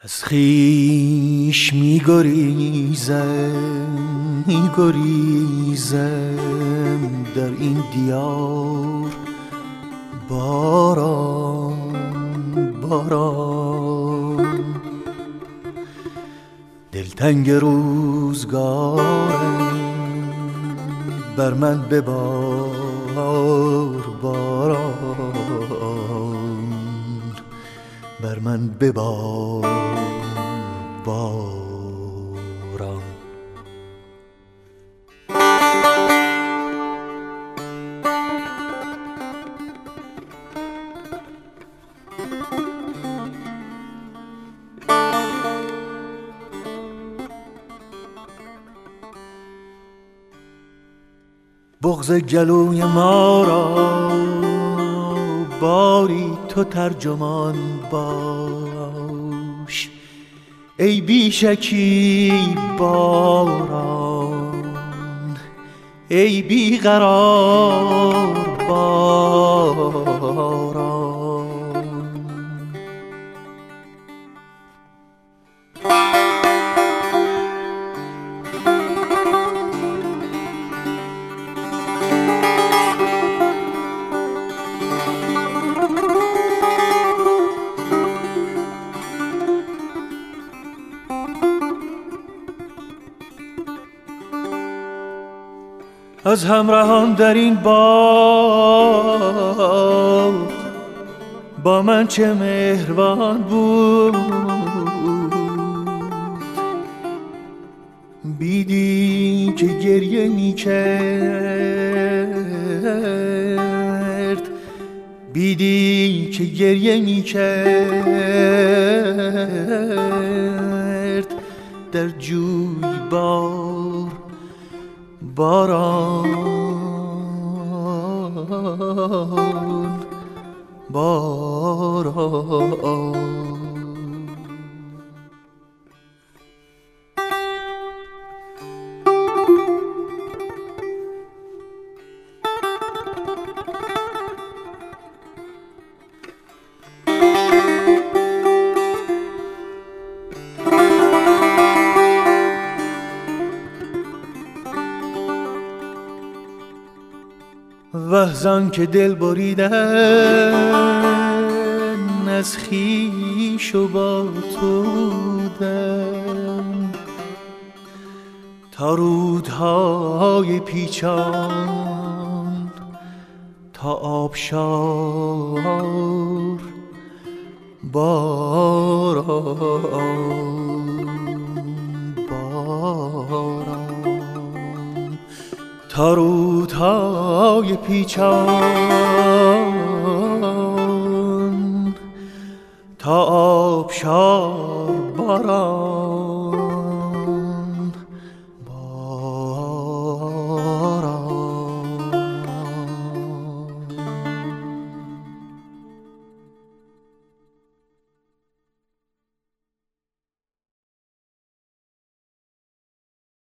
از خویش می‌گریزم در این دیار باران دلتنگ روزگارم بر من ببار باران بر من ببار باران. بغض گلوی ما را باری تو ترجمان باش، ای بیشکی باران، ای بیقرار باران. از همراهان در این باغ با من چه مهربان بود، بیدی که گریه می کرد، بیدی که گریه می کرد در جویبار باران باران. وحزان که دل بریدن از خویش و با تو بودم، تا رودهای پیچان تا آبشار باران باران، تا رودهای پیچان تا آبشار باران.